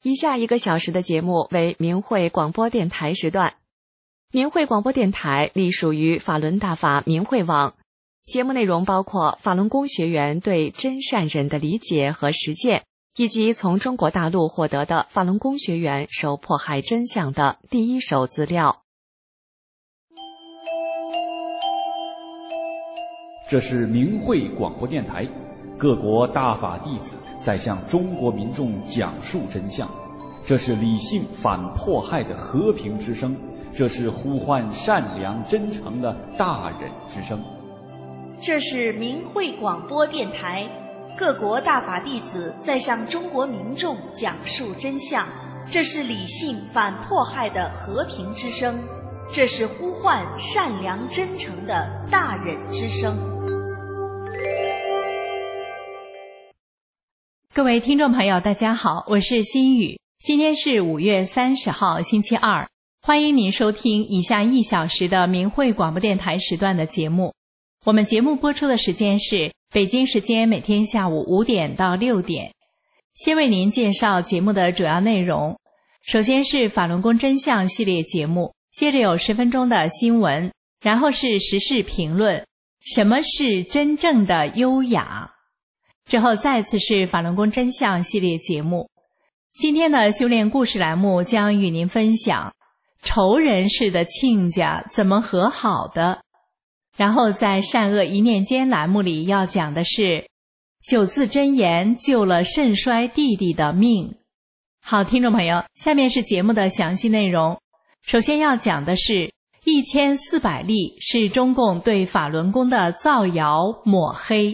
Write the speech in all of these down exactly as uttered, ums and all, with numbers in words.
以下一个小时的节目为明慧广播电台时段。明慧广播电台隶属于法轮大法明慧网，节目内容包括法轮功学员对真善忍的理解和实践，以及从中国大陆获得的法轮功学员受迫害真相的第一手资料。 这是明慧广播电台，各国大法弟子在向中国民众讲述真相，这是理性反迫害的和平之声，这是呼唤善良真诚的大忍之声。 这是明慧广播电台，各国大法弟子在向中国民众讲述真相，这是理性反迫害的和平之声，这是呼唤善良真诚的大忍之声。 各位听众朋友大家好，我是心雨，今天是五月三十号星期二，欢迎您收听以下一小时的明慧广播电台时段的节目。我们节目播出的时间是北京时间每天下午五点到六点。先为您介绍节目的主要内容，首先是法轮功真相系列节目，接着有十分钟的新闻，然后是时事评论，什么是真正的优雅，之后再次是法轮功真相系列节目。今天的修炼故事栏目将与您分享仇人式的亲家怎么和好的，然后在善恶一念间栏目里要讲的是九字真言救了肾衰弟弟的命。好，听众朋友，下面是节目的详细内容。首先要讲的是一千四百例是中共对法轮功的造谣抹黑。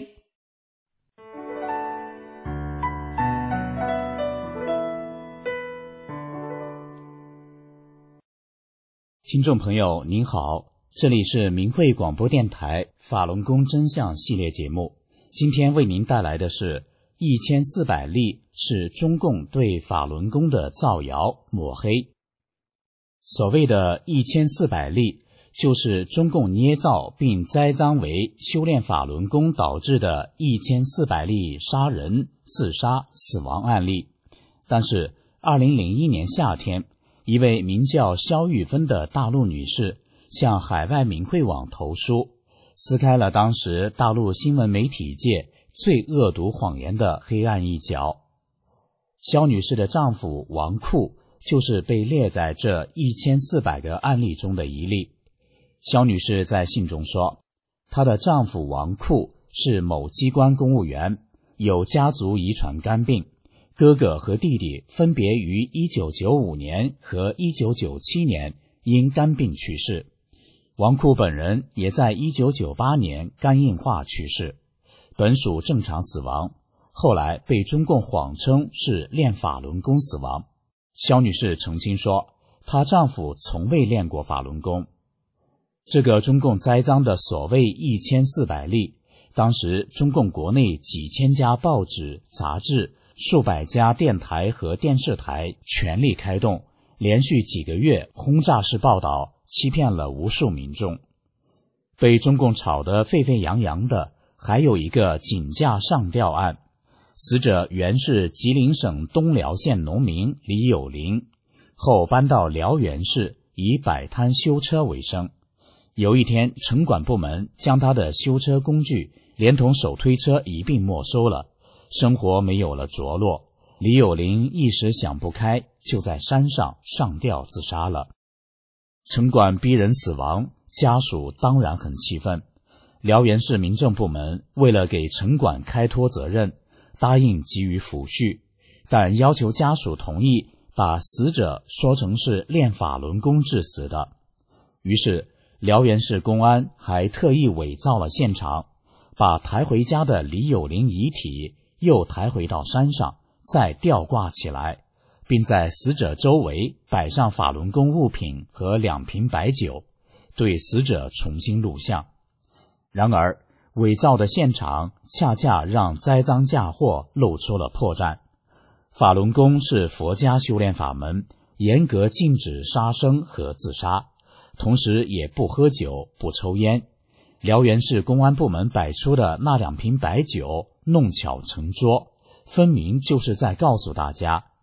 听众朋友您好，这里是明慧广播电台法轮功真相系列节目，今天为您带来的是一千四百例是中共对法轮功的造谣抹黑。所谓的一千四百例，就是中共捏造并栽赃为修炼法轮功导致的一千四百例杀人、自杀、死亡案例。但是二零零一年夏天，一位名叫肖玉芬的大陆女士向海外明慧网投书，撕开了当时大陆新闻媒体界最恶毒谎言的黑暗一角。肖女士的丈夫王库就是被列在这一千四百个案例中的一例。肖女士在信中说，她的丈夫王库是某机关公务员，有家族遗传肝病，哥哥和弟弟分别于一九九五年和一九九七年因肝病去世，王库本人也在一九九八年肝硬化去世，本属正常死亡，后来被中共谎称是练法轮功死亡。肖女士澄清说，她丈夫从未练过法轮功。这个中共栽赃的所谓一千四百例，当时中共国内几千家报纸、杂志，数百家电台和电视台全力开动，连续几个月轰炸式报道，欺骗了无数民众。被中共炒得沸沸扬扬的还有一个井架上吊案，死者原是吉林省东辽县农民李有林，后搬到辽源市，以摆摊修车为生。有一天，城管部门将他的修车工具连同手推车一并没收了，生活没有了着落。李有林一时想不开，就在山上上吊自杀了。城管逼人死亡，家属当然很气愤。辽源市民政部门为了给城管开脱责任，答应给予抚恤，但要求家属同意把死者说成是练法轮功致死的。于是辽源市公安还特意伪造了现场，把抬回家的李有林遗体又抬回到山上，再吊挂起来，并在死者周围摆上法轮功物品和两瓶白酒，对死者重新录像。然而伪造的现场恰恰让栽赃嫁祸露出了破绽。法轮功是佛家修炼法门，严格禁止杀生和自杀，同时也不喝酒不抽烟。辽源市公安部门摆出的那两瓶白酒弄巧成拙，分明就是在告诉大家，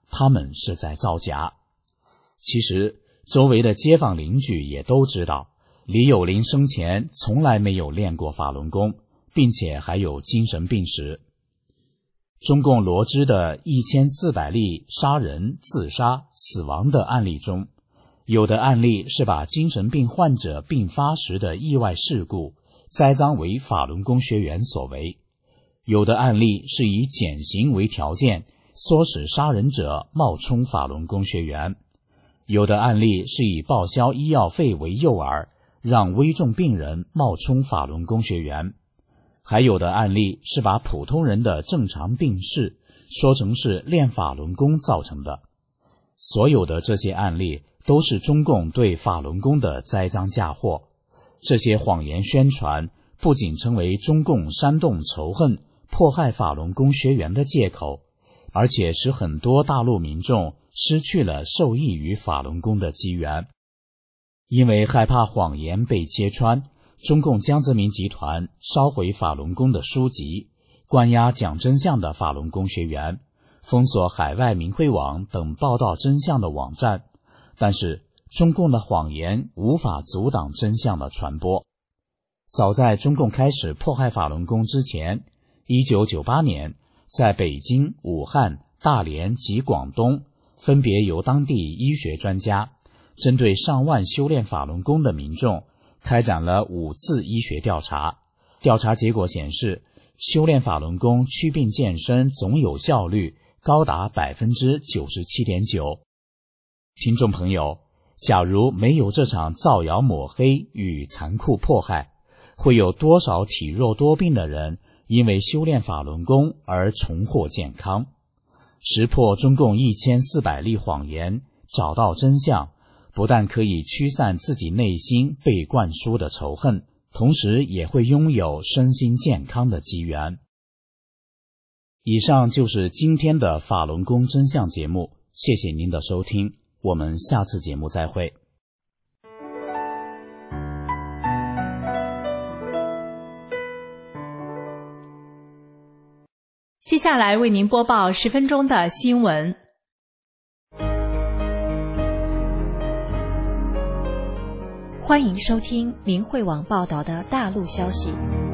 他们是在造假。其实周围的街坊邻居也都知道，李有林生前从来没有练过法轮功，并且还有精神病史。中共罗织的一千四百例杀人、自杀、死亡的案例中，有的案例是把精神病患者病发时的意外事故栽赃为法轮功学员所为，有的案例是以减刑为条件，唆使杀人者冒充法轮功学员，有的案例是以报销医药费为诱饵，让危重病人冒充法轮功学员，还有的案例是把普通人的正常病逝说成是练法轮功造成的。所有的这些案例都是中共对法轮功的栽赃嫁祸。这些谎言宣传不仅成为中共煽动仇恨、迫害法轮功学员的借口，而且使很多大陆民众失去了受益于法轮功的机缘。因为害怕谎言被揭穿，中共江泽民集团烧毁法轮功的书籍，关押讲真相的法轮功学员，封锁海外明慧网等报道真相的网站。但是中共的谎言无法阻挡真相的传播。早在中共开始迫害法轮功之前，一九九八年，在北京、武汉、大连及广东，分别由当地医学专家针对上万修炼法轮功的民众开展了五次医学调查。调查结果显示，修炼法轮功祛病健身总有效率高达 百分之九十七点九。 听众朋友，假如没有这场造谣抹黑与残酷迫害，会有多少体弱多病的人因为修炼法轮功而重获健康？识破中共一千四百例谎言，找到真相，不但可以驱散自己内心被灌输的仇恨，同时也会拥有身心健康的机缘。以上就是今天的法轮功真相节目，谢谢您的收听，我们下次节目再会。 接下来为您播报十分钟的新闻。 欢迎收听明慧网报道的大陆消息。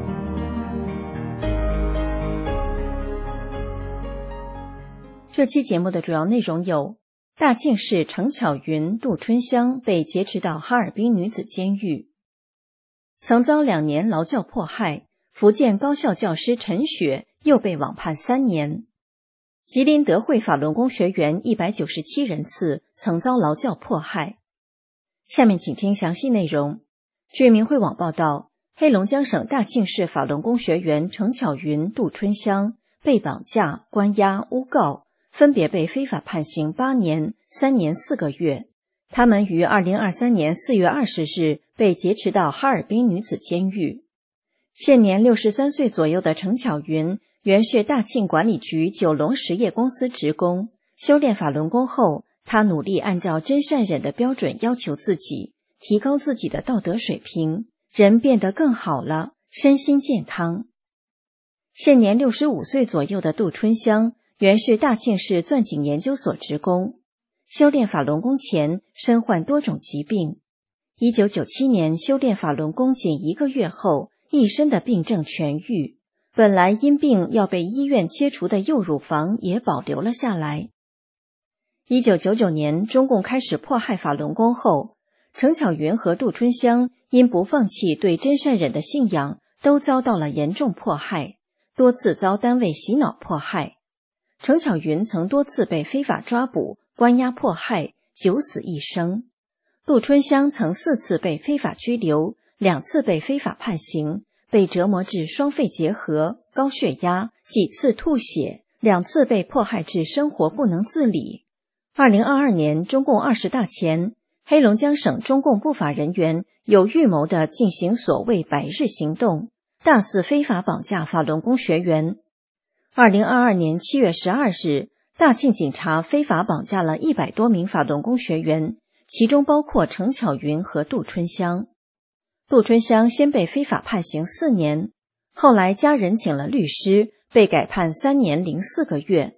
这期节目的主要内容有：大庆市程巧云、杜春香被劫持到哈尔滨女子监狱；曾遭两年劳教迫害，福建高校教师陈雪又被网判三年；吉林德惠法轮功学员一百九十七人次曾遭劳教迫害。下面请听详细内容。据明慧网报道，黑龙江省大庆市法轮功学员程巧云、杜春香被绑架、关押、诬告，分别被非法判刑八年、三年四个月。他们于二零二三年四月二十日被劫持到哈尔滨女子监狱。现年六十三岁左右的程巧云原是大庆管理局九龙实业公司职工，修炼法轮功后，他努力按照真善忍的标准要求自己，提高自己的道德水平，人变得更好了，身心健康。现年六十五岁左右的杜春香原是大庆市钻井研究所职工，修炼法轮功前身患多种疾病。一九九七年修炼法轮功仅一个月后，一身的病症痊愈，本来因病要被医院切除的右乳房也保留了下来。一九九九年中共开始迫害法轮功后，程巧云和杜春香因不放弃对真善忍的信仰，都遭到了严重迫害，多次遭单位洗脑迫害。程巧云曾多次被非法抓捕、关押迫害，九死一生；杜春香曾四次被非法拘留，两次被非法判刑，被折磨致双肺结核、高血压，几次吐血，两次被迫害致生活不能自理。二零二二年中共二十大前，黑龙江省中共不法人员有预谋地进行所谓百日行动，大肆非法绑架法轮功学员。二零二二年七月十二日，大庆警察非法绑架了一百多名法轮功学员，其中包括程巧云和杜春香。杜春香先被非法判刑四年，后来家人请了律师，被改判三年零四个月。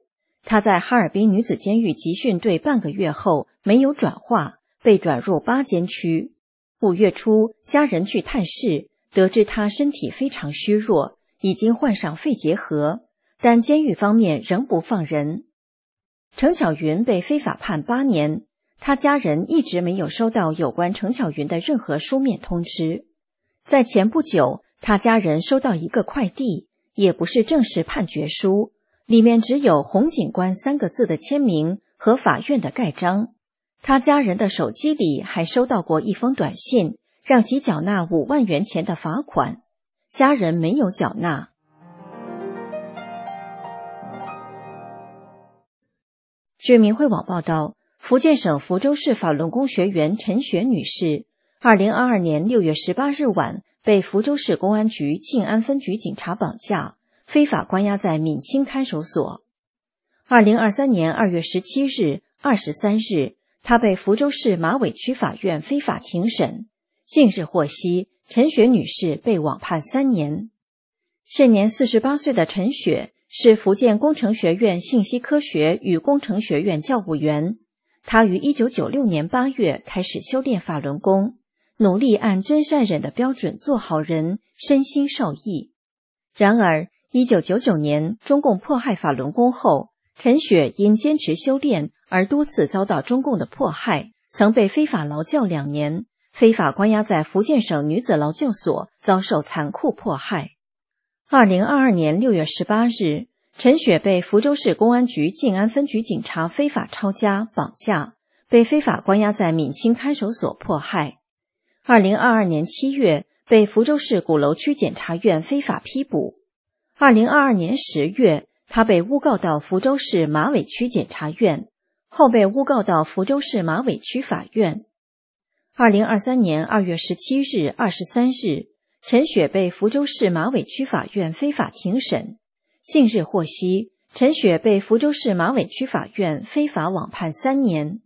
他在哈尔滨女子监狱集训队半个月后没有转化，被转入八监区。五月初，家人去探视，得知他身体非常虚弱，已经患上肺结核，但监狱方面仍不放人。程巧云被非法判八年，他家人一直没有收到有关程巧云的任何书面通知。在前不久，他家人收到一个快递，也不是正式判决书，里面只有洪警官三个字的签名和法院的盖章。他家人的手机里还收到过一封短信，让其缴纳五万元钱的罚款，家人没有缴纳。据明慧网报道，福建省福州市法轮功学员陈雪女士，二零二二年六月十八日晚被福州市公安局静安分局警察绑架，非法关押在闽清看守所。二零二三年二月十七日、二十三日，她被福州市马尾区法院非法庭审。近日获悉，陈雪女士被网判三年。现年四十八岁的陈雪是福建工程学院信息科学与工程学院教务员。她于一九九六年八月开始修炼法轮功，努力按真善忍的标准做好人，身心受益。然而一九九九年中共迫害法轮功后，陈雪因坚持修炼而多次遭到中共的迫害，曾被非法劳教两年，非法关押在福建省女子劳教所，遭受残酷迫害。二零二二年六月十八日，陈雪被福州市公安局静安分局警察非法抄家、绑架，被非法关押在闽清看守所迫害。二零二二年七月，被福州市鼓楼区检察院非法批捕。二零二二年十月，他被诬告到福州市马尾区检察院，后被诬告到福州市马尾区法院。二零二三年二月十七日、二十三日，陈雪被福州市马尾区法院非法庭审。近日获悉，陈雪被福州市马尾区法院非法网判三年。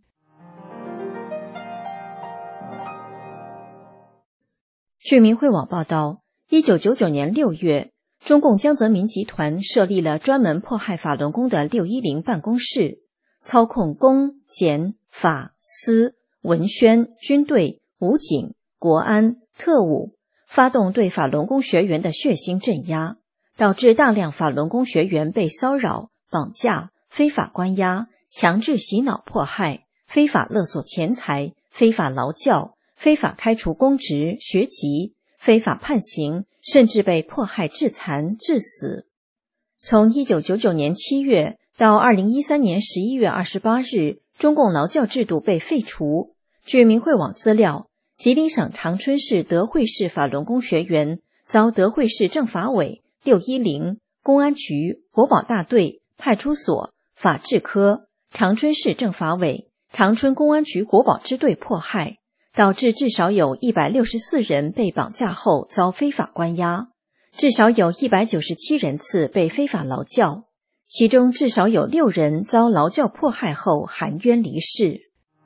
据明慧网报道，一九九九年六月，中共江泽民集团设立了专门迫害法轮功的六一零办公室，操控公、检、法、司、文宣、军队、武警、国安、特务，发动对法轮功学员的血腥镇压，导致大量法轮功学员被骚扰、绑架、非法关押、强制洗脑迫害、非法勒索钱财、非法劳教、非法开除公职、学籍、非法判刑，甚至被迫害致残、致死。从一九九九年七月到二零一三年十一月二十八日，中共劳教制度被废除。据明慧网资料，吉林省长春市德惠市法轮功学员遭德惠市政法委、六一零、公安局、国保大队、派出所、法制科、长春市政法委、长春公安局国保支队迫害，导致至少有一百六十四人被绑架后遭非法关押，至少有一百九十七人次被非法劳教，其中至少有六人遭劳教迫害后含冤离世。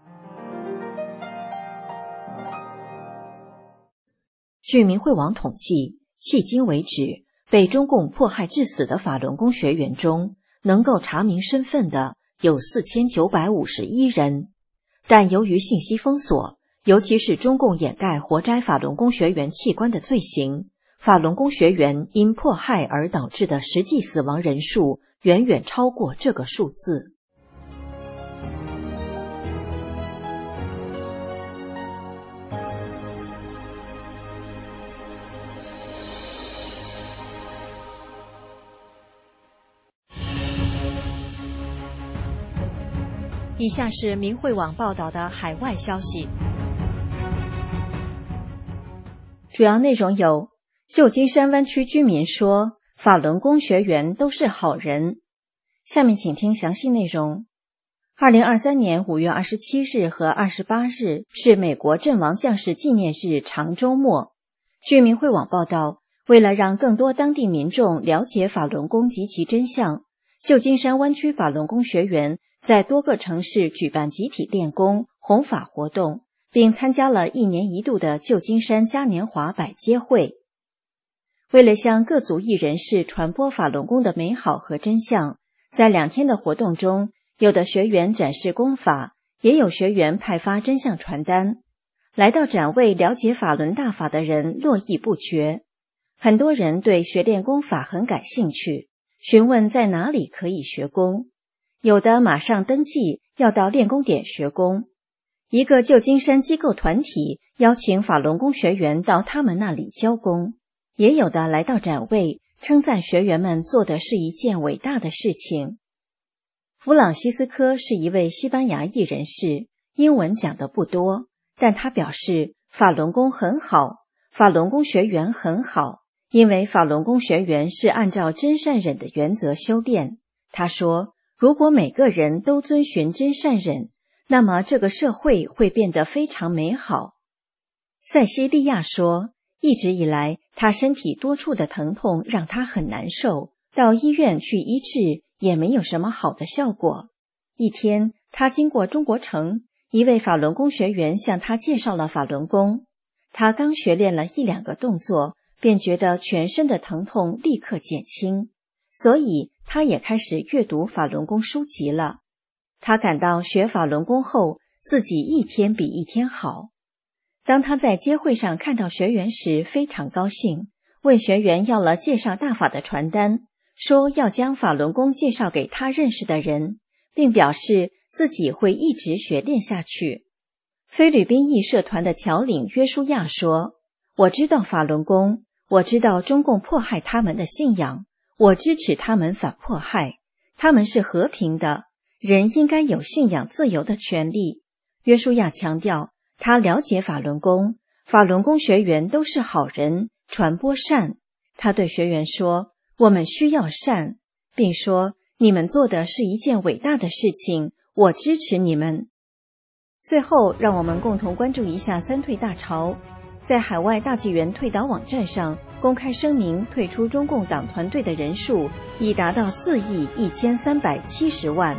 据明慧网统计，迄今为止，被中共迫害致死的法轮功学员中，能够查明身份的有四千九百五十一人，但由于信息封锁，尤其是中共掩盖活摘法轮功学员器官的罪行，法轮功学员因迫害而导致的实际死亡人数远远超过这个数字。以下是明慧网报道的海外消息，主要内容有：旧金山湾区居民说，法轮功学员都是好人。下面请听详细内容。二零二三年五月二十七日和二十八日是美国阵亡将士纪念日长周末。据明慧网报道，为了让更多当地民众了解法轮功及其真相，旧金山湾区法轮功学员在多个城市举办集体练功、弘法活动，并参加了一年一度的旧金山嘉年华百街会。为了向各族裔人士传播法轮功的美好和真相， 在两天的活动中，有的学员展示功法，也有学员派发真相传单。来到展位了解法轮大法的人络绎不绝，很多人对学练功法很感兴趣，询问在哪里可以学功，有的马上登记要到练功点学功。一个旧金山机构团体邀请法轮功学员到他们那里教功，也有的来到展位称赞学员们做的是一件伟大的事情。弗朗西斯科是一位西班牙裔人士，英文讲得不多，但他表示法轮功很好，法轮功学员很好，因为法轮功学员是按照真善忍的原则修炼。他说，如果每个人都遵循真善忍，那么这个社会会变得非常美好。塞西利亚说，一直以来他身体多处的疼痛让他很难受，到医院去医治也没有什么好的效果。一天，他经过中国城，一位法轮功学员向他介绍了法轮功。他刚学练了一两个动作，便觉得全身的疼痛立刻减轻，所以他也开始阅读法轮功书籍了。他感到学法轮功后，自己一天比一天好。当他在街会上看到学员时，非常高兴，问学员要了介绍大法的传单，说要将法轮功介绍给他认识的人，并表示自己会一直学练下去。菲律宾裔社团的侨领约书亚说，我知道法轮功，我知道中共迫害他们的信仰，我支持他们反迫害，他们是和平的，人应该有信仰自由的权利。约书亚强调，他了解法轮功，法轮功学员都是好人，传播善。他对学员说，我们需要善，并说，你们做的是一件伟大的事情，我支持你们。最后，让我们共同关注一下三退大潮。在海外大纪元退党网站上公开声明退出中共党团队的人数已达到四亿一千三百七十万。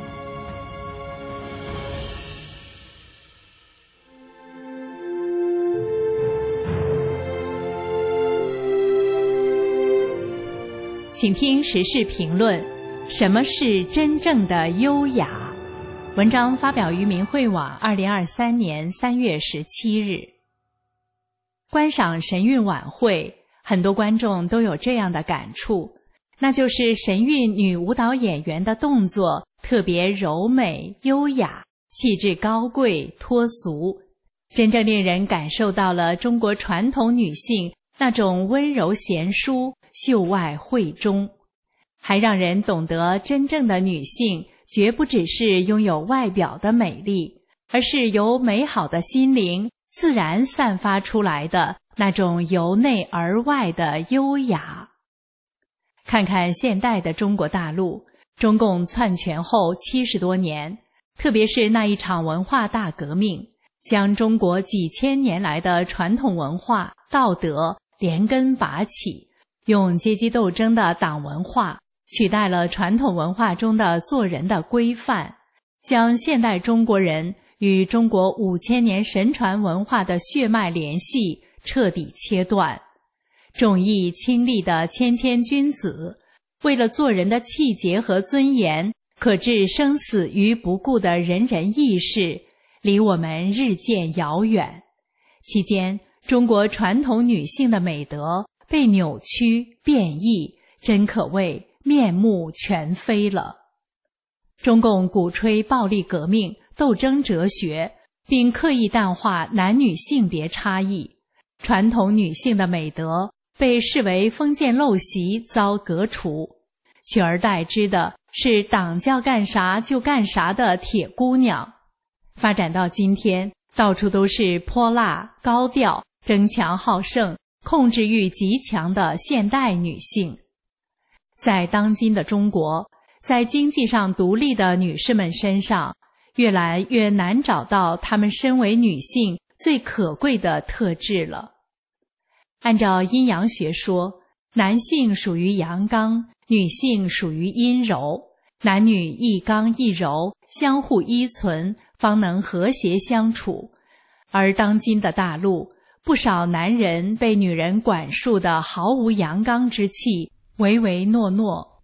请听时事评论：什么是真正的优雅？文章发表于明慧网，二零二三年三月十七日。观赏神韵晚会，很多观众都有这样的感触，那就是神韵女舞蹈演员的动作特别柔美优雅，气质高贵脱俗，真正令人感受到了中国传统女性那种温柔贤淑、秀外慧中，还让人懂得真正的女性绝不只是拥有外表的美丽，而是由美好的心灵自然散发出来的那种由内而外的优雅。看看现代的中国大陆，中共篡权后七十多年，特别是那一场文化大革命，将中国几千年来的传统文化、道德连根拔起，用阶级斗争的党文化取代了传统文化中的做人的规范，将现代中国人与中国五千年神传文化的血脉联系彻底切断。重义轻利的谦谦君子，为了做人的气节和尊严，可置生死于不顾的人人义士，离我们日渐遥远。期间，中国传统女性的美德被扭曲变异，真可谓面目全非了。中共鼓吹暴力革命、斗争哲学，并刻意淡化男女性别差异，传统女性的美德被视为封建陋习遭革除，取而代之的是党叫干啥就干啥的铁姑娘。发展到今天，到处都是泼辣、高调、争强好胜、控制欲极强的现代女性。在当今的中国，在经济上独立的女士们身上，越来越难找到她们身为女性最可贵的特质了。按照阴阳学说，男性属于阳刚，女性属于阴柔，男女一刚一柔，相互依存，方能和谐相处。而当今的大陆，不少男人被女人管束得毫无阳刚之气，唯唯诺诺，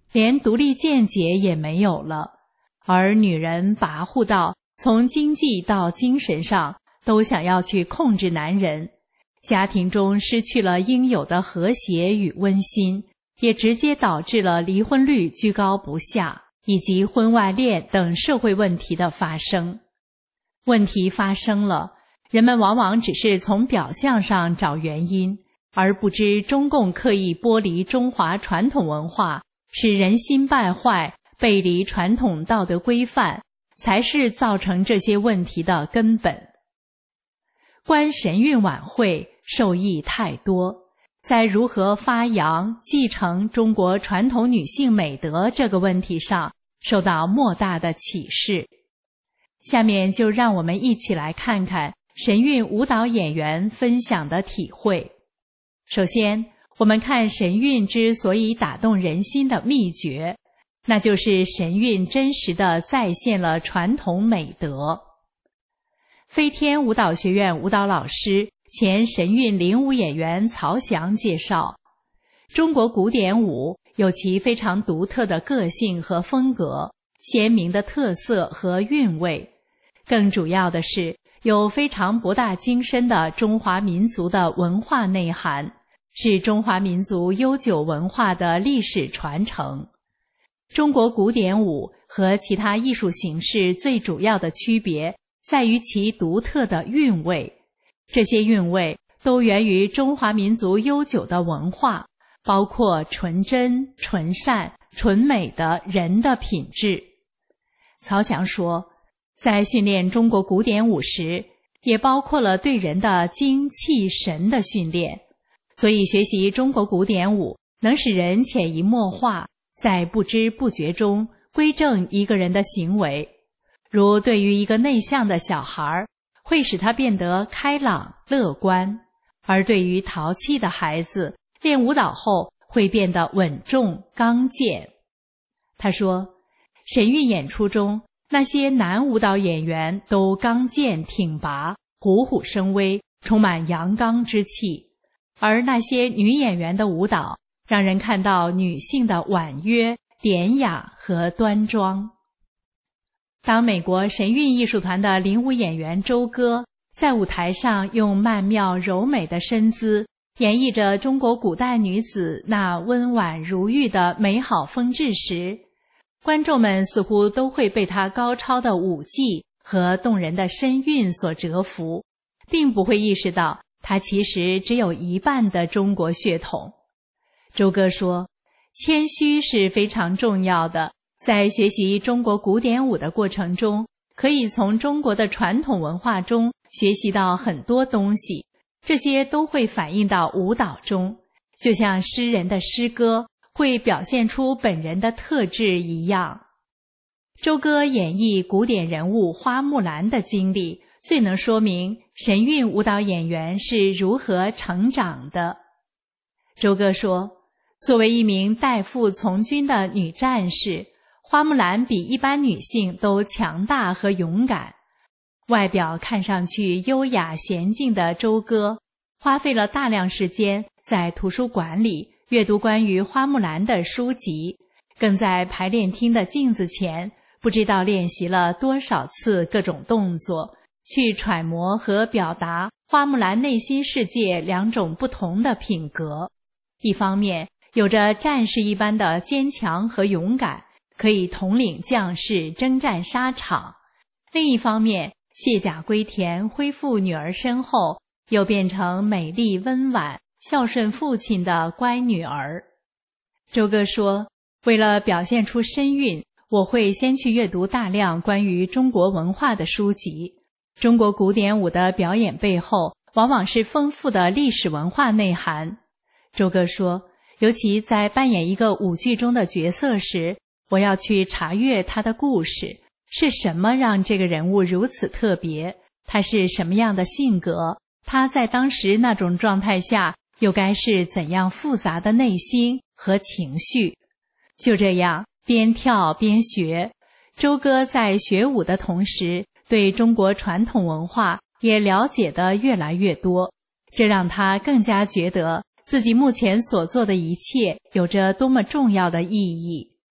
连独立见解也没有了，而女人跋扈到从经济到精神上都想要去控制男人，家庭中失去了应有的和谐与温馨，也直接导致了离婚率居高不下，以及婚外恋等社会问题的发生。问题发生了，人们往往只是从表象上找原因，而不知中共刻意剥离中华传统文化，使人心败坏，背离传统道德规范，才是造成这些问题的根本。观神韵晚会受益太多，在如何发扬继承中国传统女性美德这个问题上受到莫大的启示。下面就让我们一起来看看神韵舞蹈演员分享的体会。首先，我们看神韵之所以打动人心的秘诀，那就是神韵真实地再现了传统美德。飞天舞蹈学院舞蹈老师、前神韵领舞演员曹翔介绍，中国古典舞有其非常独特的个性和风格，鲜明的特色和韵味，更主要的是有非常博大精深的中华民族的文化内涵，是中华民族悠久文化的历史传承。中国古典舞和其他艺术形式最主要的区别在于其独特的韵味，这些韵味都源于中华民族悠久的文化，包括纯真、纯善、纯美的人的品质。曹翔说，在训练中国古典舞时，也包括了对人的精气神的训练，所以学习中国古典舞能使人潜移默化，在不知不觉中规正一个人的行为。如对于一个内向的小孩，会使他变得开朗乐观，而对于淘气的孩子，练舞蹈后会变得稳重刚健。他说，神韵演出中那些男舞蹈演员都刚健挺拔，虎虎生威，充满阳刚之气，而那些女演员的舞蹈让人看到女性的婉约、典雅和端庄。当美国神韵艺术团的领舞演员周歌在舞台上用曼妙柔美的身姿演绎着中国古代女子那温婉如玉的美好风致时，观众们似乎都会被她高超的舞技和动人的身韵所折服，并不会意识到她其实只有一半的中国血统。周歌说，谦虚是非常重要的，在学习中国古典舞的过程中，可以从中国的传统文化中学习到很多东西，这些都会反映到舞蹈中，就像诗人的诗歌会表现出本人的特质一样。周歌演绎古典人物花木兰的经历，最能说明神韵舞蹈演员是如何成长的。周歌说，作为一名代父从军的女战士，花木兰比一般女性都强大和勇敢。外表看上去优雅娴静的周歌，花费了大量时间在图书馆里阅读关于花木兰的书籍，更在排练厅的镜子前不知道练习了多少次各种动作，去揣摩和表达花木兰内心世界两种不同的品格。一方面有着战士一般的坚强和勇敢，可以统领将士征战沙场；另一方面，卸甲归田恢复女儿身后，又变成美丽温婉、孝顺父亲的乖女儿。周歌说，为了表现出身韵，我会先去阅读大量关于中国文化的书籍。中国古典舞的表演背后，往往是丰富的历史文化内涵。周歌说，尤其在扮演一个舞剧中的角色时，我要去查阅他的故事，是什么让这个人物如此特别？他是什么样的性格？他在当时那种状态下，又该是怎样复杂的内心和情绪？就这样，边跳边学。周歌在学舞的同时，对中国传统文化也了解得越来越多，这让他更加觉得自己目前所做的一切有着多么重要的意义。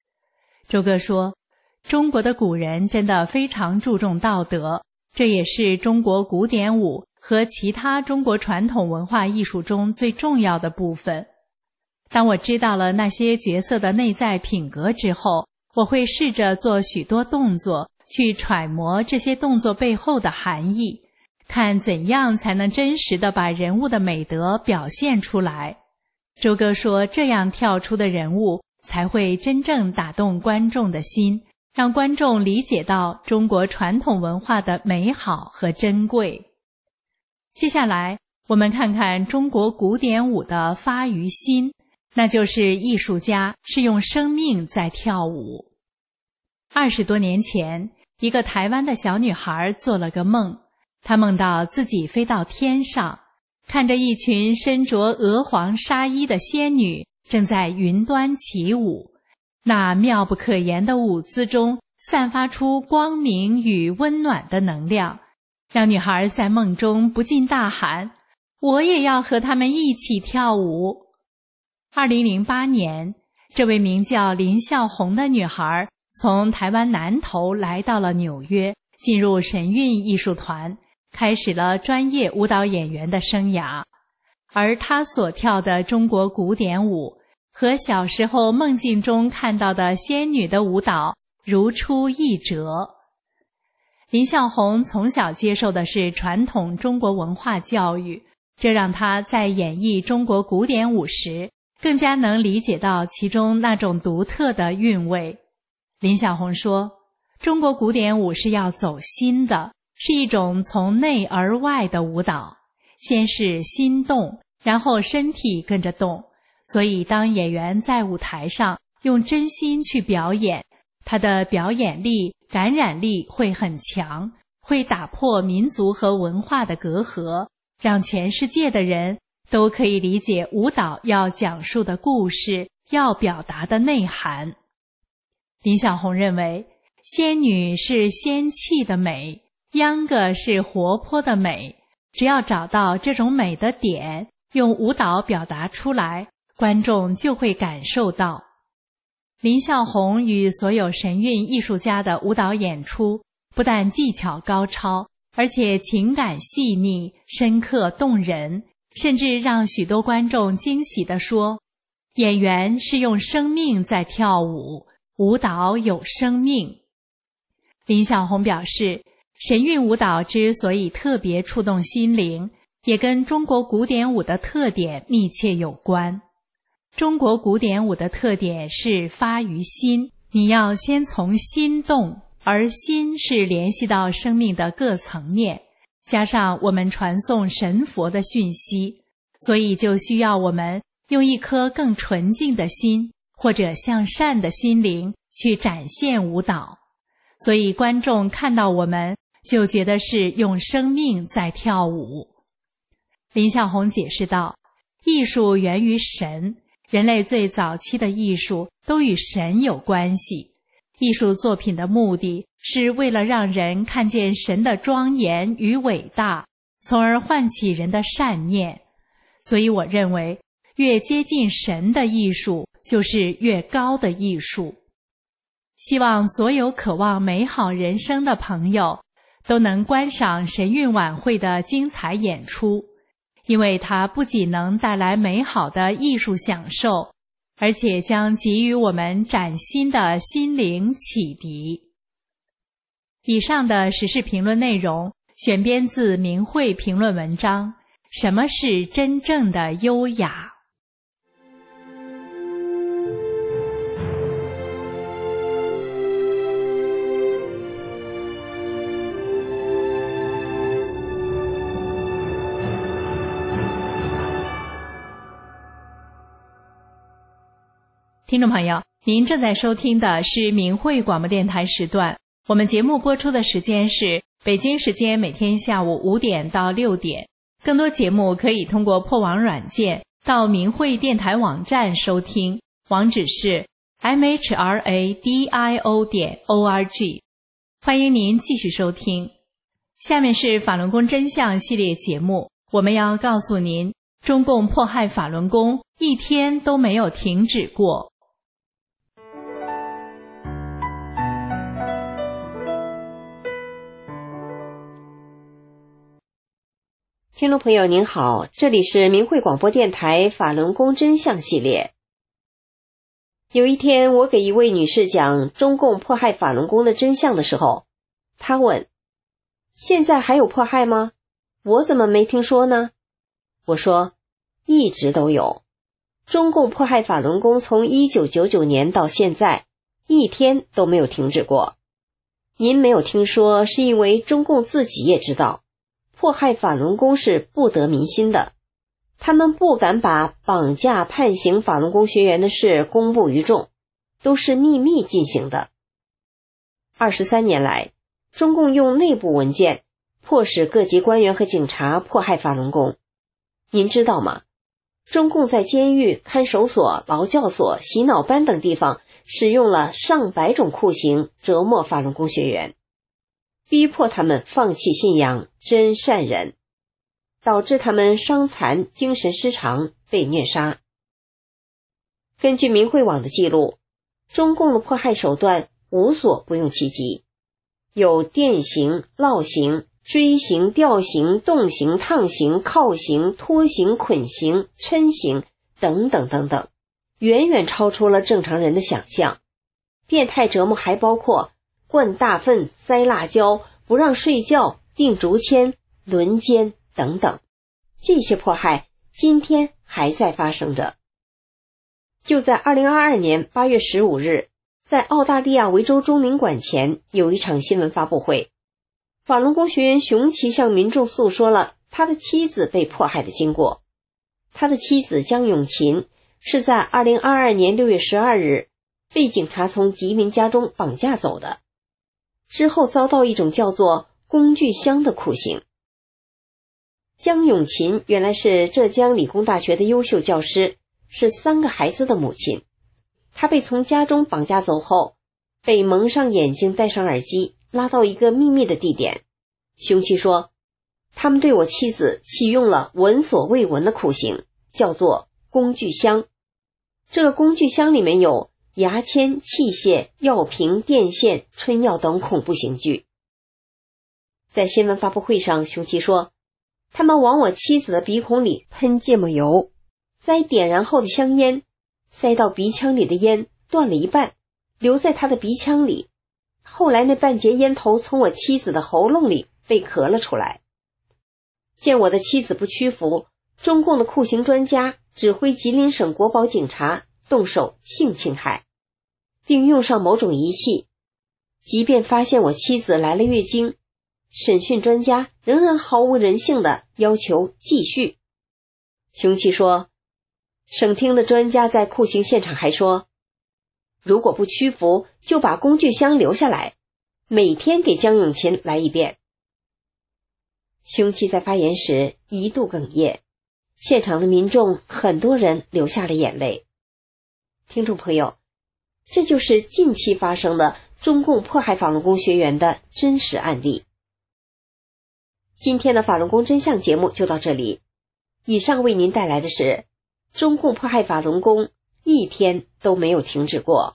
周哥说，中国的古人真的非常注重道德，这也是中国古典舞和其他中国传统文化艺术中最重要的部分。当我知道了那些角色的内在品格之后，我会试着做许多动作，去揣摩这些动作背后的含义，看怎样才能真实地把人物的美德表现出来。周哥说，这样跳出的人物才会真正打动观众的心，让观众理解到中国传统文化的美好和珍贵。接下来，我们看看中国古典舞的发于心，那就是艺术家是用生命在跳舞。二十多年前，一个台湾的小女孩做了个梦，她梦到自己飞到天上，看着一群身着鹅黄纱衣的仙女正在云端起舞，那妙不可言的舞姿中散发出光明与温暖的能量，让女孩在梦中不禁大喊：我也要和他们一起跳舞。二零零八年，这位名叫林孝红的女孩从台湾南投来到了纽约，进入神韵艺术团，开始了专业舞蹈演员的生涯。而她所跳的中国古典舞和小时候梦境中看到的仙女的舞蹈如出一辙。林孝红从小接受的是传统中国文化教育，这让她在演绎中国古典舞时更加能理解到其中那种独特的韵味。林小红说，中国古典舞是要走心的，是一种从内而外的舞蹈，先是心动，然后身体跟着动，所以当演员在舞台上用真心去表演，他的表演力、感染力会很强，会打破民族和文化的隔阂，让全世界的人都可以理解舞蹈要讲述的故事，要表达的内涵。林小红认为，仙女是仙气的美，秧歌是活泼的美，只要找到这种美的点，用舞蹈表达出来，观众就会感受到。林孝红与所有神韵艺术家的舞蹈演出，不但技巧高超，而且情感细腻、深刻动人，甚至让许多观众惊喜地说，演员是用生命在跳舞，舞蹈有生命。林小红表示，神韵舞蹈之所以特别触动心灵，也跟中国古典舞的特点密切有关。中国古典舞的特点是发于心，你要先从心动，而心是联系到生命的各层面，加上我们传送神佛的讯息，所以就需要我们用一颗更纯净的心，或者向善的心灵去展现舞蹈。所以观众看到我们就觉得是用生命在跳舞。林小红解释道，艺术源于神，人类最早期的艺术都与神有关系。艺术作品的目的是为了让人看见神的庄严与伟大，从而唤起人的善念。所以我认为，越接近神的艺术，就是越高的艺术。希望所有渴望美好人生的朋友都能观赏神韵晚会的精彩演出，因为它不仅能带来美好的艺术享受，而且将给予我们崭新的心灵启迪。以上的时事评论内容选编自明慧评论文章，什么是真正的优雅？听众朋友，您正在收听的是明慧广播电台时段，我们节目播出的时间是北京时间每天下午五点到六点。更多节目可以通过破网软件到明慧电台网站收听，网址是 m h r a d i o 点 o r g。 欢迎您继续收听。下面是法轮功真相系列节目，我们要告诉您，中共迫害法轮功一天都没有停止过。 听众朋友您好，这里是明慧广播电台法轮功真相系列。有一天，我给一位女士讲中共迫害法轮功的真相的时候，她问：现在还有迫害吗？我怎么没听说呢？我说，一直都有。中共迫害法轮功从一九九九年到现在，一天都没有停止过。您没有听说，是因为中共自己也知道，迫害法轮功是不得民心的，他们不敢把绑架判刑法轮功学员的事公布于众，都是秘密进行的。二十三年来，中共用内部文件迫使各级官员和警察迫害法轮功。您知道吗？中共在监狱、看守所、劳教所、洗脑班等地方使用了上百种酷刑折磨法轮功学员，逼迫他们放弃信仰真善忍，导致他们伤残、精神失常，被虐杀。根据明慧网的记录，中共的迫害手段无所不用其极，有电刑、烙刑、锥刑、吊刑、冻刑、烫刑、铐刑、拖刑、捆刑、抻刑等等等等，远远超出了正常人的想象。变态折磨还包括灌大粪、塞辣椒、不让睡觉、钉竹签、轮奸等等，这些迫害今天还在发生着。就在二零二二年八月十五日，在澳大利亚维州中领馆前有一场新闻发布会，法轮功学员熊奇向民众诉说了他的妻子被迫害的经过。他的妻子江永琴是在二零二二年六月十二日被警察从吉林家中绑架走的，之后遭到一种叫做工具箱的酷刑。江永琴原来是浙江理工大学的优秀教师，是三个孩子的母亲。她被从家中绑架走后，被蒙上眼睛，戴上耳机，拉到一个秘密的地点。凶器说，他们对我妻子启用了闻所未闻的酷刑，叫做工具箱。这个工具箱里面有牙签、器械、药瓶、电线、春药等恐怖刑具。在新闻发布会上，凶器说，他们往我妻子的鼻孔里喷芥末油，塞点燃后的香烟，塞到鼻腔里的烟断了一半，留在他的鼻腔里。后来那半截烟头从我妻子的喉咙里被咳了出来。见我的妻子不屈服，中共的酷刑专家指挥吉林省国保警察动手性侵害，并用上某种仪器。即便发现我妻子来了月经，审讯专家仍然毫无人性地要求继续。凶器说，省厅的专家在酷刑现场还说，如果不屈服，就把工具箱留下来，每天给江永琴来一遍。凶器在发言时一度哽咽，现场的民众很多人流下了眼泪。听众朋友，这就是近期发生的中共迫害法轮功学员的真实案例。今天的法轮功真相节目就到这里，以上为您带来的是中共迫害法轮功一天都没有停止过。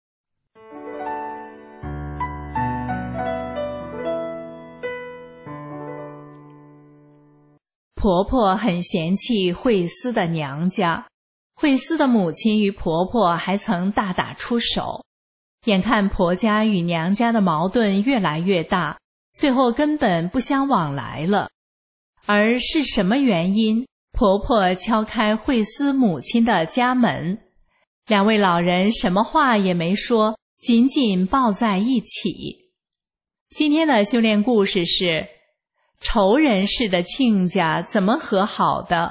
婆婆很嫌弃惠思的娘家，惠思的母亲与婆婆还曾大打出手，眼看婆家与娘家的矛盾越来越大，最后根本不相往来了。而是什么原因？婆婆敲开惠思母亲的家门，两位老人什么话也没说，紧紧抱在一起。今天的修炼故事是仇人式的亲家怎么和好的？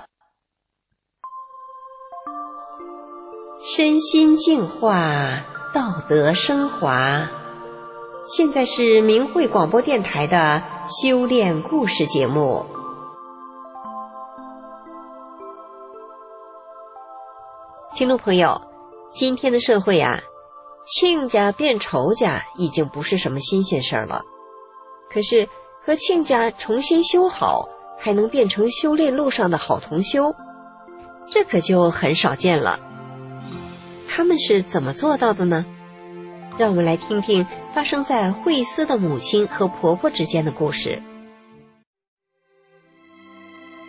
身心净化，道德升华。现在是明慧广播电台的修炼故事节目。听众朋友，今天的社会啊，亲家变仇家已经不是什么新鲜事儿了。可是和亲家重新修好，还能变成修炼路上的好同修，这可就很少见了。他们是怎么做到的呢？让我们来听听发生在惠思的母亲和婆婆之间的故事。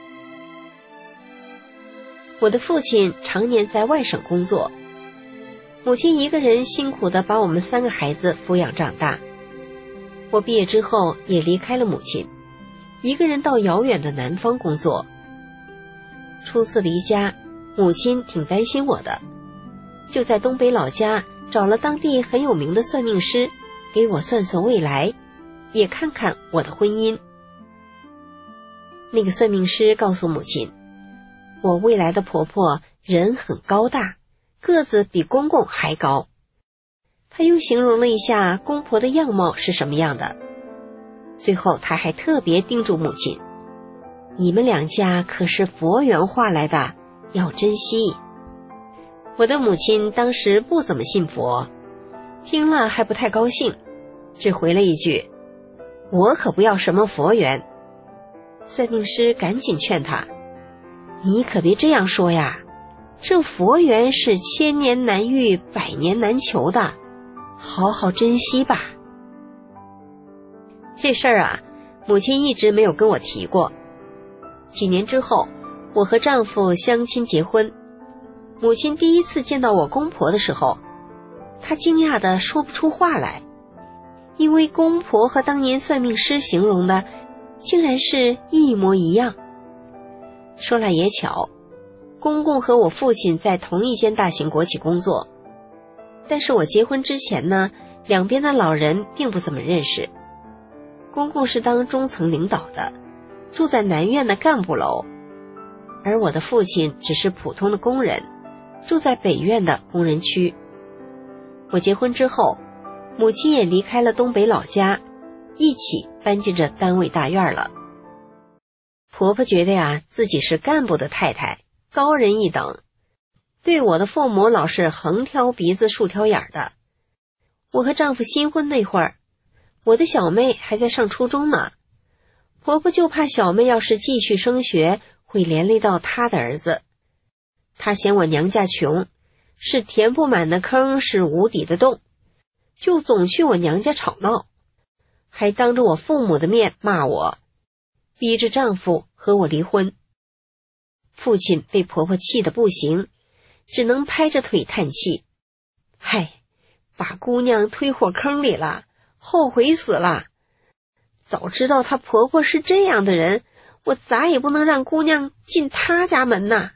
我的父亲常年在外省工作，母亲一个人辛苦地把我们三个孩子抚养长大。我毕业之后也离开了母亲，一个人到遥远的南方工作。初次离家，母亲挺担心我的，就在东北老家找了当地很有名的算命师，给我算算未来，也看看我的婚姻。那个算命师告诉母亲，我未来的婆婆人很高大，个子比公公还高。他又形容了一下公婆的样貌是什么样的，最后他还特别叮嘱母亲，你们两家可是佛缘化来的，要珍惜。我的母亲当时不怎么信佛，听了还不太高兴，只回了一句，我可不要什么佛缘。算命师赶紧劝他，你可别这样说呀，这佛缘是千年难遇，百年难求的，好好珍惜吧。这事儿啊，母亲一直没有跟我提过。几年之后，我和丈夫相亲结婚，母亲第一次见到我公婆的时候，她惊讶地说不出话来，因为公婆和当年算命师形容的竟然是一模一样。说来也巧，公公和我父亲在同一间大型国企工作，但是我结婚之前呢，两边的老人并不怎么认识。公公是当中层领导的，住在南院的干部楼，而我的父亲只是普通的工人，住在北院的工人区。我结婚之后，母亲也离开了东北老家，一起搬进这单位大院了。婆婆觉得呀，自己是干部的太太，高人一等，对我的父母老是横挑鼻子竖挑眼的。我和丈夫新婚那会儿，我的小妹还在上初中呢，婆婆就怕小妹要是继续升学，会连累到她的儿子。她嫌我娘家穷，是填不满的坑，是无底的洞，就总去我娘家吵闹，还当着我父母的面骂我，逼着丈夫和我离婚。父亲被婆婆气得不行，只能拍着腿叹气，嗨，把姑娘推火坑里了，后悔死了。早知道她婆婆是这样的人，我咋也不能让姑娘进她家门呐。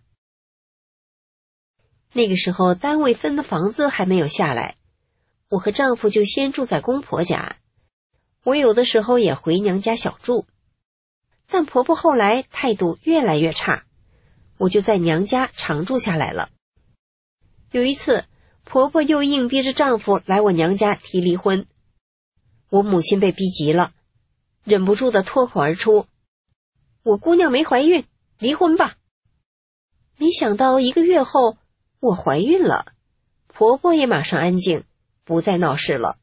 那个时候单位分的房子还没有下来，我和丈夫就先住在公婆家，我有的时候也回娘家小住。但婆婆后来态度越来越差，我就在娘家常住下来了。有一次，婆婆又硬逼着丈夫来我娘家提离婚，我母亲被逼急了，忍不住地脱口而出，我姑娘没怀孕，离婚吧。没想到一个月后，我怀孕了，婆婆也马上安静，不再闹事了。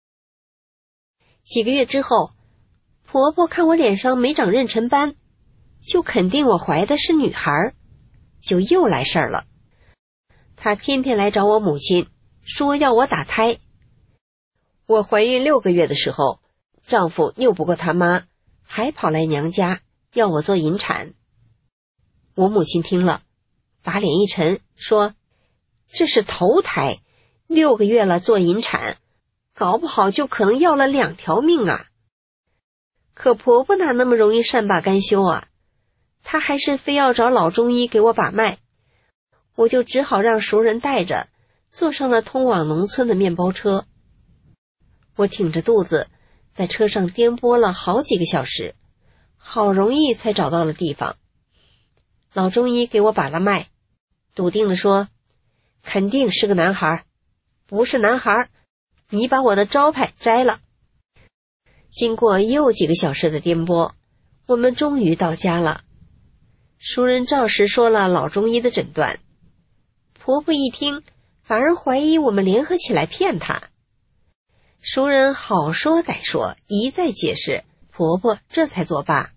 几个月之后，婆婆看我脸上没长妊娠斑，就肯定我怀的是女孩，就又来事儿了。她天天来找我母亲，说要我打胎。我怀孕六个月的时候，丈夫拗不过他妈，还跑来娘家要我做引产。我母亲听了，把脸一沉，说这是头胎，六个月了做引产，搞不好就可能要了两条命啊。可婆婆哪那么容易善罢甘休啊，她还是非要找老中医给我把脉，我就只好让熟人带着，坐上了通往农村的面包车。我挺着肚子在车上颠簸了好几个小时，好容易才找到了地方。老中医给我把了脉，笃定地说，肯定是个男孩，不是男孩，你把我的招牌摘了。经过又几个小时的颠簸，我们终于到家了。熟人照实说了老中医的诊断，婆婆一听，反而怀疑我们联合起来骗她。熟人好说歹说，一再解释，婆婆这才作罢。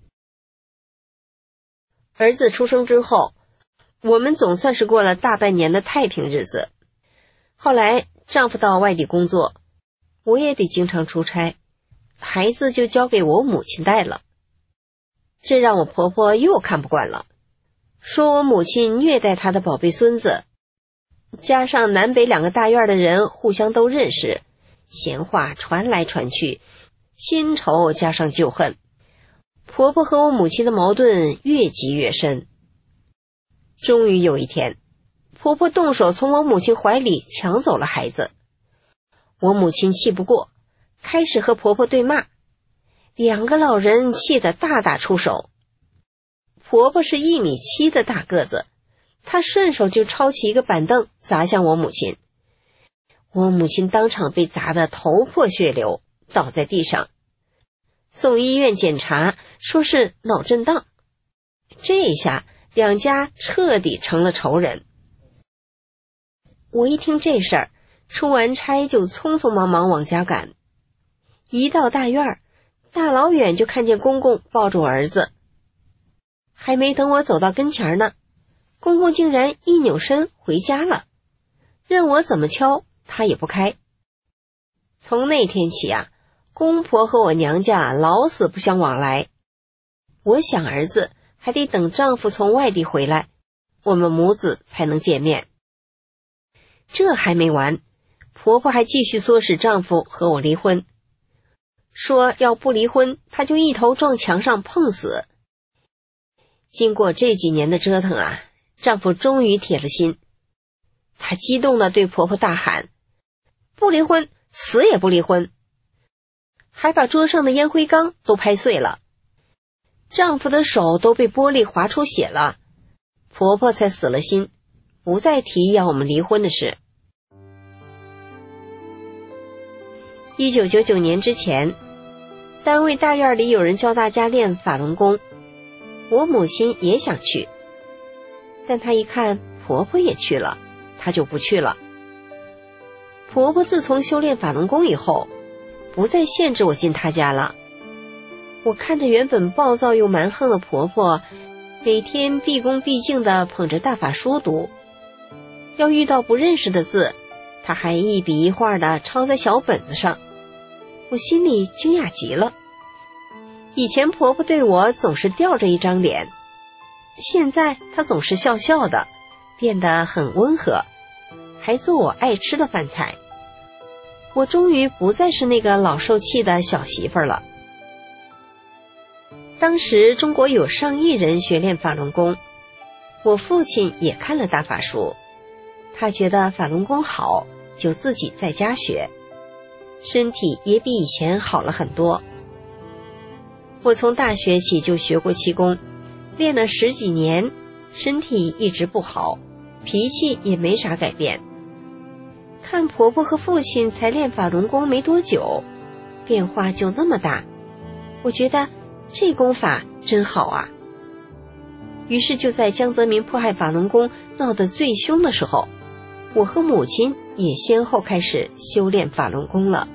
儿子出生之后，我们总算是过了大半年的太平日子。后来丈夫到外地工作，我也得经常出差，孩子就交给我母亲带了。这让我婆婆又看不惯了， 说我母亲虐待她的宝贝孙子，加上南北两个大院的人互相都认识，闲话传来传去，新仇加上旧恨，婆婆和我母亲的矛盾越积越深。终于有一天，婆婆动手从我母亲怀里抢走了孩子。我母亲气不过，开始和婆婆对骂，两个老人气得大打出手。婆婆是一米七的大个子，她顺手就抄起一个板凳砸向我母亲。我母亲当场被砸得头破血流，倒在地上。送医院检查，说是脑震荡。这一下两家彻底成了仇人。我一听这事儿，出完差就匆匆忙忙往家赶。一到大院，大老远就看见公公抱着我儿子。还没等我走到跟前呢，公公竟然一扭身回家了，任我怎么敲他也不开。从那天起啊，公婆和我娘家老死不相往来。我想儿子还得等丈夫从外地回来，我们母子才能见面。这还没完，婆婆还继续唆使丈夫和我离婚，说要不离婚她就一头撞墙上碰死。经过这几年的折腾啊，丈夫终于铁了心，他激动地对婆婆大喊：不离婚，死也不离婚！还把桌上的烟灰缸都拍碎了，丈夫的手都被玻璃划出血了，婆婆才死了心，不再提要我们离婚的事。一九九九年之前，单位大院里有人教大家练法轮功，我母亲也想去，但她一看婆婆也去了，她就不去了。婆婆自从修炼法轮功以后，不再限制我进她家了。我看着原本暴躁又蛮横的婆婆，每天毕恭毕敬地捧着大法书读，要遇到不认识的字，她还一笔一画地抄在小本子上。我心里惊讶极了。以前婆婆对我总是吊着一张脸，现在她总是笑笑的，变得很温和，还做我爱吃的饭菜。我终于不再是那个老受气的小媳妇了。当时中国有上亿人学练法轮功，我父亲也看了大法书，他觉得法轮功好，就自己在家学，身体也比以前好了很多。我从大学起就学过气功，练了十几年，身体一直不好，脾气也没啥改变。看婆婆和父亲才练法轮功没多久，变化就那么大，我觉得这功法真好啊。于是就在江泽民迫害法轮功闹得最凶的时候，我和母亲也先后开始修炼法轮功了。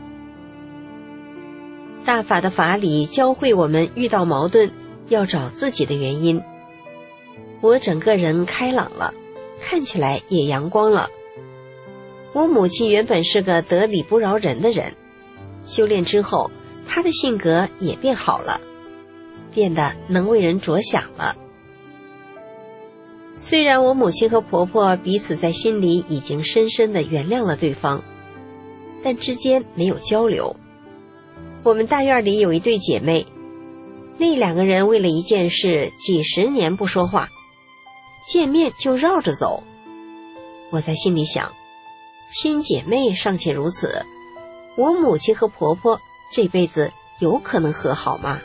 大法的法理教会我们遇到矛盾要找自己的原因。我整个人开朗了，看起来也阳光了。我母亲原本是个得理不饶人的人，修炼之后她的性格也变好了，变得能为人着想了。虽然我母亲和婆婆彼此在心里已经深深地原谅了对方，但之间没有交流。我们大院里有一对姐妹，那两个人为了一件事几十年不说话，见面就绕着走。我在心里想，亲姐妹尚且如此，我母亲和婆婆这辈子有可能和好吗？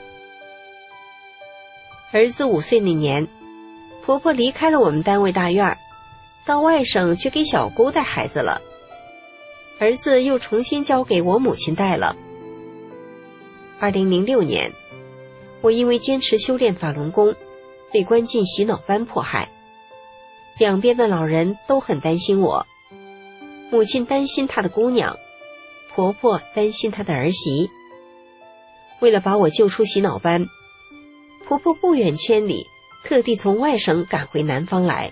儿子五岁那年，婆婆离开了我们单位大院，到外省去给小姑带孩子了，儿子又重新交给我母亲带了。二零零六年，我因为坚持修炼法轮功，被关进洗脑班迫害。两边的老人都很担心我，母亲担心她的姑娘，婆婆担心她的儿媳。为了把我救出洗脑班，婆婆不远千里，特地从外省赶回南方来。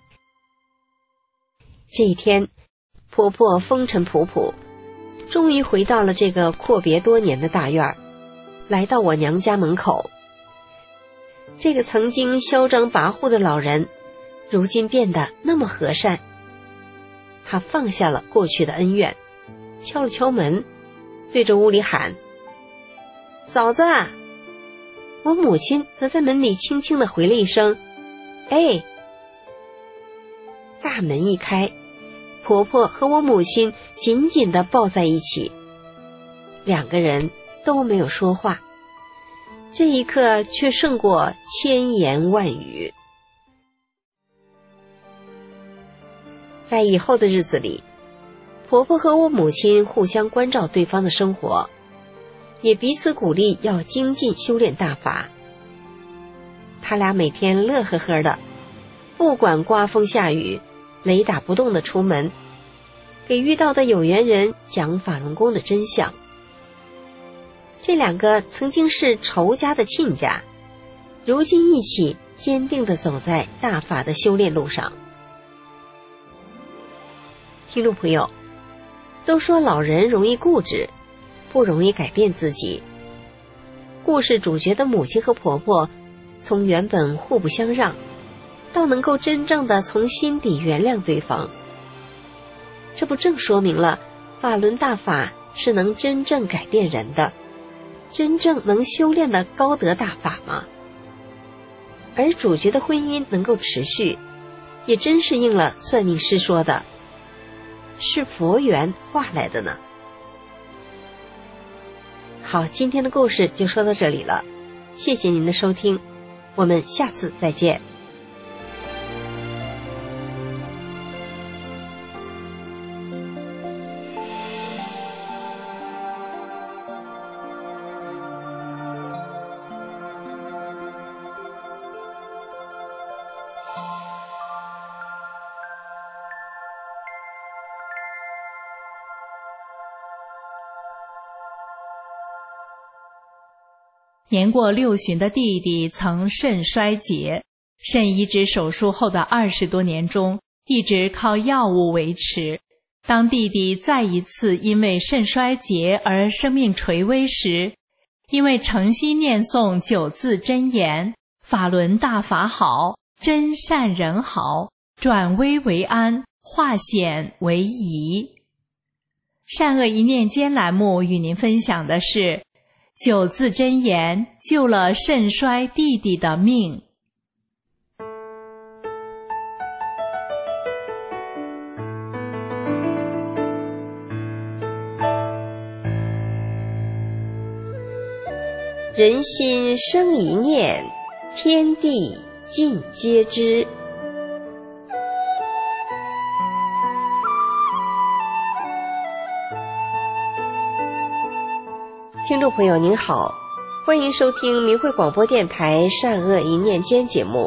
这一天，婆婆风尘仆仆，终于回到了这个阔别多年的大院，来到我娘家门口。这个曾经嚣张跋扈的老人如今变得那么和善。他放下了过去的恩怨，敲了敲门，对着屋里喊：嫂子！我母亲则在门里轻轻地回了一声：哎。大门一开，婆婆和我母亲紧紧地抱在一起，两个人都没有说话，这一刻却胜过千言万语。在以后的日子里，婆婆和我母亲互相关照对方的生活，也彼此鼓励要精进修炼大法。他俩每天乐呵呵的，不管刮风下雨，雷打不动的出门，给遇到的有缘人讲法轮功的真相。这两个曾经是仇家的亲家，如今一起坚定地走在大法的修炼路上。听众朋友，都说老人容易固执，不容易改变自己。故事主角的母亲和婆婆从原本互不相让，到能够真正的从心底原谅对方，这不正说明了法轮大法是能真正改变人的，真正能修炼的高德大法吗？而主角的婚姻能够持续，也真是应了算命师说的，是佛缘化来的呢。好，今天的故事就说到这里了，谢谢您的收听，我们下次再见。 年过六旬的弟弟曾肾衰竭，肾移植手术后的二十多年中，一直靠药物维持。当弟弟再一次因为肾衰竭而生命垂危时，因为诚心念诵九字真言，法轮大法好，真善人好，转危为安，化险为夷。善恶一念间栏目与您分享的是九字真言救了肾衰弟弟的命。 人心生一念，天地尽皆知。听众朋友您好，欢迎收听明慧广播电台善恶一念间节目。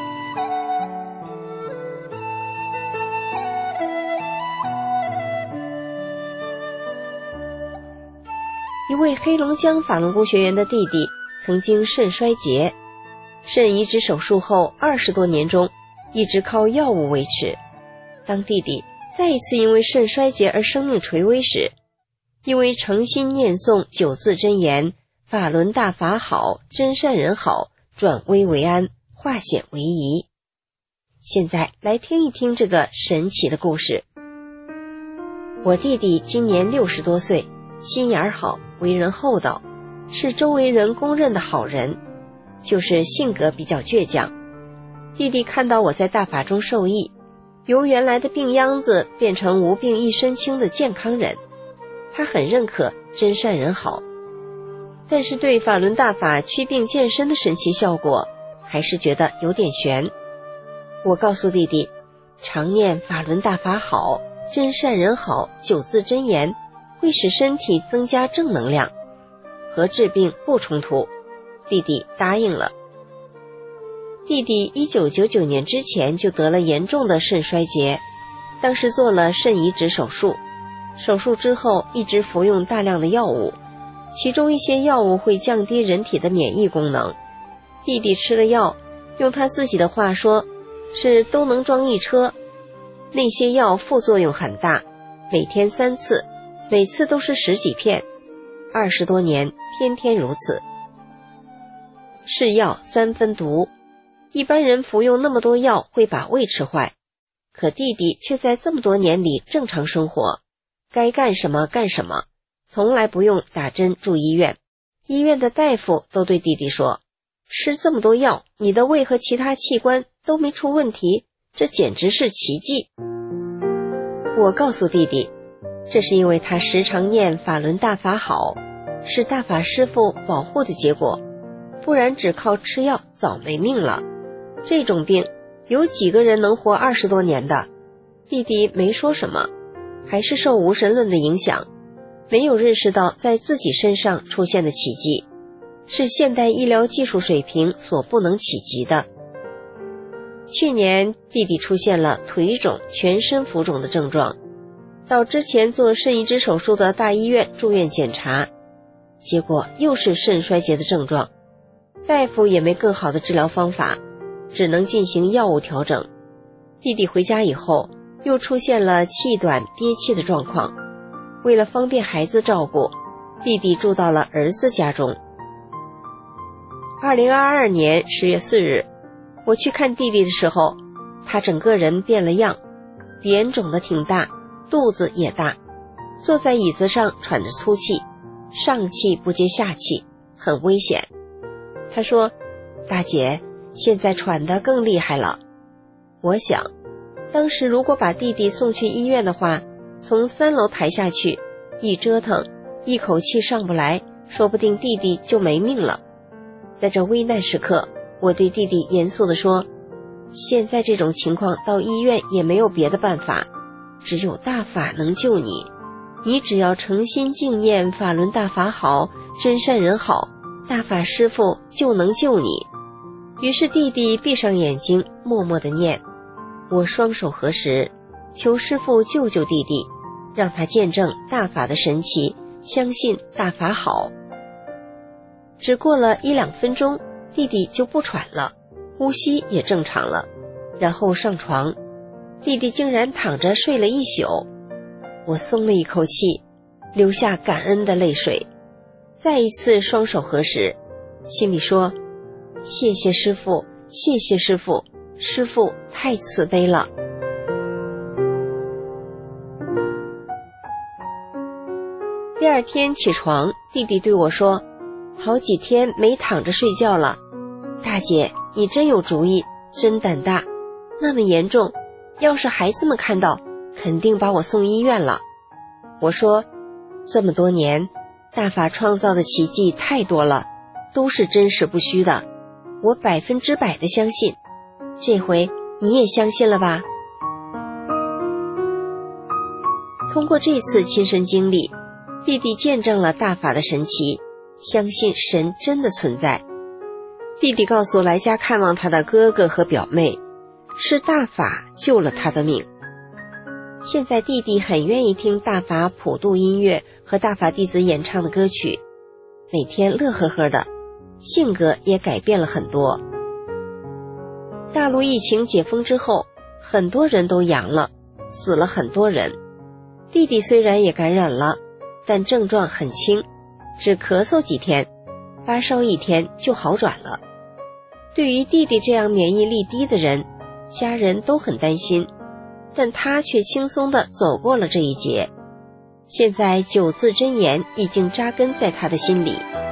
一位黑龙江法轮功学员的弟弟曾经肾衰竭，肾移植手术后二十多年中一直靠药物维持。当弟弟再一次因为肾衰竭而生命垂危时，因为诚心念诵九字真言，法轮大法好，真善人好，转危为安，化险为夷。现在来听一听这个神奇的故事。我弟弟今年六十多岁，心眼好，为人厚道，是周围人公认的好人，就是性格比较倔强。弟弟看到我在大法中受益，由原来的病秧子变成无病一身轻的健康人，他很认可真善人好，但是对法轮大法祛病健身的神奇效果还是觉得有点悬。我告诉弟弟，常念法轮大法好，真善人好九字真言会使身体增加正能量，和治病不冲突。弟弟答应了。弟弟一九九九年之前就得了严重的肾衰竭，当时做了肾移植手术，手术之后一直服用大量的药物，其中一些药物会降低人体的免疫功能。弟弟吃的药，用他自己的话说，是都能装一车。那些药副作用很大，每天三次，每次都是十几片，二十多年天天如此。是药三分毒， 一般人服用那么多药会把胃吃坏，可弟弟却在这么多年里正常生活，该干什么干什么，从来不用打针住医院。医院的大夫都对弟弟说，吃这么多药，你的胃和其他器官都没出问题，这简直是奇迹。我告诉弟弟，这是因为他时常念法轮大法好，是大法师父保护的结果，不然只靠吃药早没命了。这种病有几个人能活二十多年的？弟弟没说什么，还是受无神论的影响，没有认识到在自己身上出现的奇迹，是现代医疗技术水平所不能企及的。去年弟弟出现了腿肿、全身浮肿的症状，到之前做肾移植手术的大医院住院检查，结果又是肾衰竭的症状，大夫也没更好的治疗方法，只能进行药物调整。弟弟回家以后又出现了气短憋气的状况，为了方便孩子照顾，弟弟住到了儿子家中。二零二二年十月四日，我去看弟弟的时候，他整个人变了样，脸肿得挺大，肚子也大，坐在椅子上喘着粗气，上气不接下气，很危险。他说，大姐，现在喘得更厉害了。我想，当时如果把弟弟送去医院的话，从三楼抬下去，一折腾，一口气上不来，说不定弟弟就没命了。在这危难时刻，我对弟弟严肃地说，现在这种情况到医院也没有别的办法，只有大法能救你，你只要诚心敬念法轮大法好，真善人好，大法师父就能救你。于是弟弟闭上眼睛，默默地念，我双手合十，求师父救救弟弟，让他见证大法的神奇，相信大法好。只过了一两分钟，弟弟就不喘了，呼吸也正常了，然后上床，弟弟竟然躺着睡了一宿。我松了一口气，流下感恩的泪水，再一次双手合十，心里说，谢谢师父，谢谢师父，师父太慈悲了。第二天起床，弟弟对我说，好几天没躺着睡觉了，大姐你真有主意，真胆大，那么严重，要是孩子们看到，肯定把我送医院了。我说，这么多年，大法创造的奇迹太多了，都是真实不虚的，我百分之百的相信，这回你也相信了吧？通过这次亲身经历，弟弟见证了大法的神奇，相信神真的存在。弟弟告诉来家看望他的哥哥和表妹，是大法救了他的命。现在弟弟很愿意听大法普渡音乐和大法弟子演唱的歌曲，每天乐呵呵的，性格也改变了很多。大陆疫情解封之后，很多人都阳了，死了很多人。弟弟虽然也感染了，但症状很轻，只咳嗽几天，发烧一天就好转了。对于弟弟这样免疫力低的人，家人都很担心，但他却轻松地走过了这一劫。现在九字真言已经扎根在他的心里。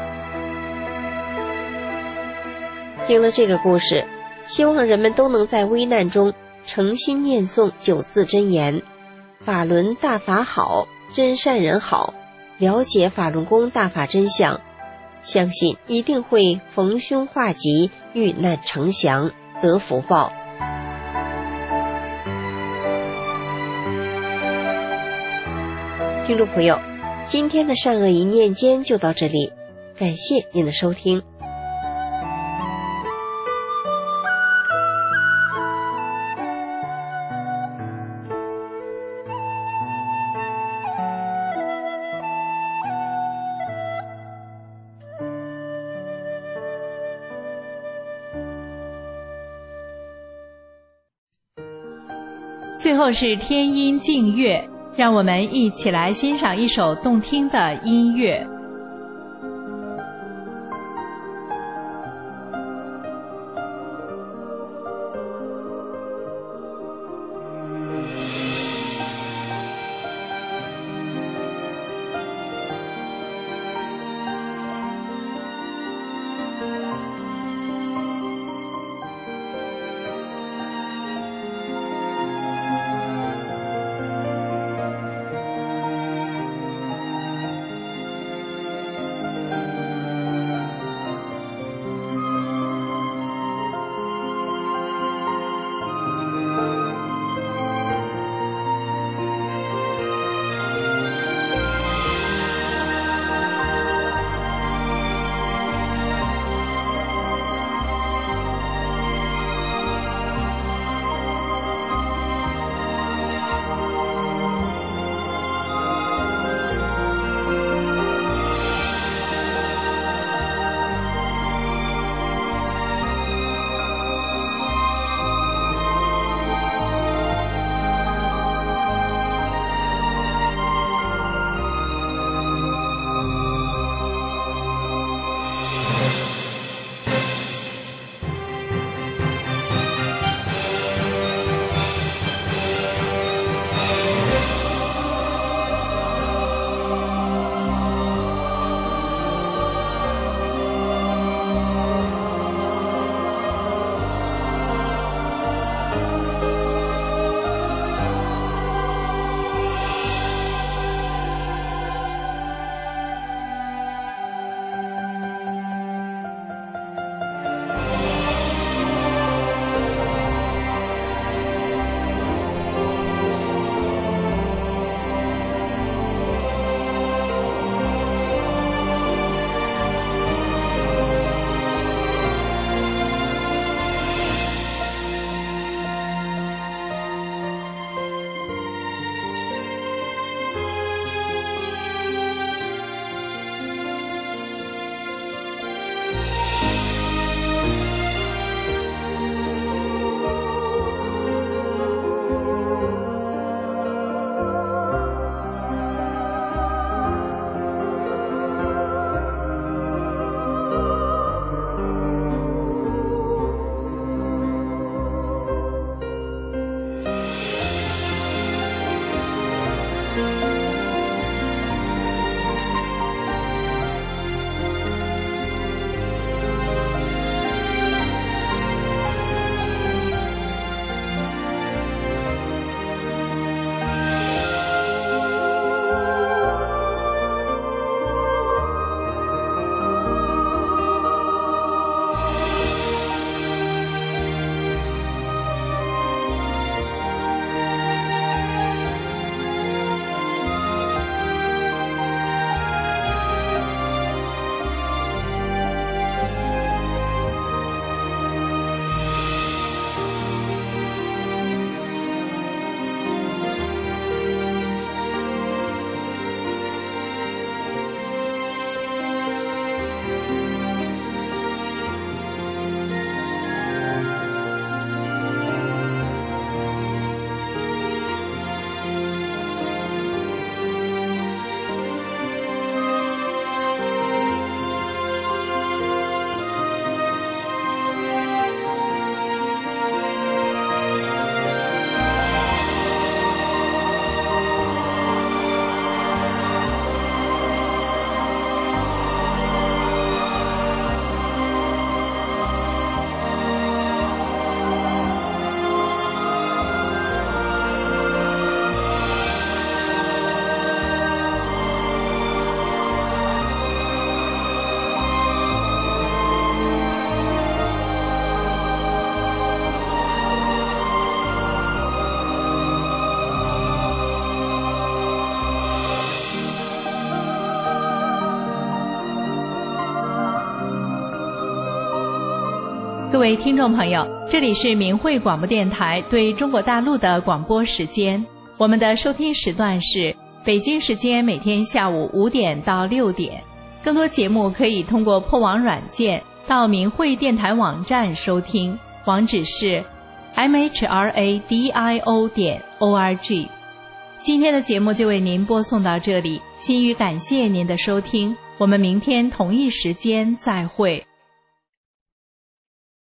听了这个故事，希望人们都能在危难中诚心念诵九字真言，法轮大法好，真善人好，了解法轮功大法真相，相信一定会逢凶化吉，遇难成祥，得福报。听众朋友，今天的善恶一念间就到这里，感谢您的收听。 最后是天音静乐，让我们一起来欣赏一首动听的音乐。 各位听众朋友，这里是明慧广播电台对中国大陆的广播时间，我们的收听时段是北京时间每天下午五点到六点。更多节目可以通过破网软件到明慧电台网站收听，网址是 m h r a d i o 点 o r g。 今天的节目就为您播送到这里，心语感谢您的收听，我们明天同一时间再会。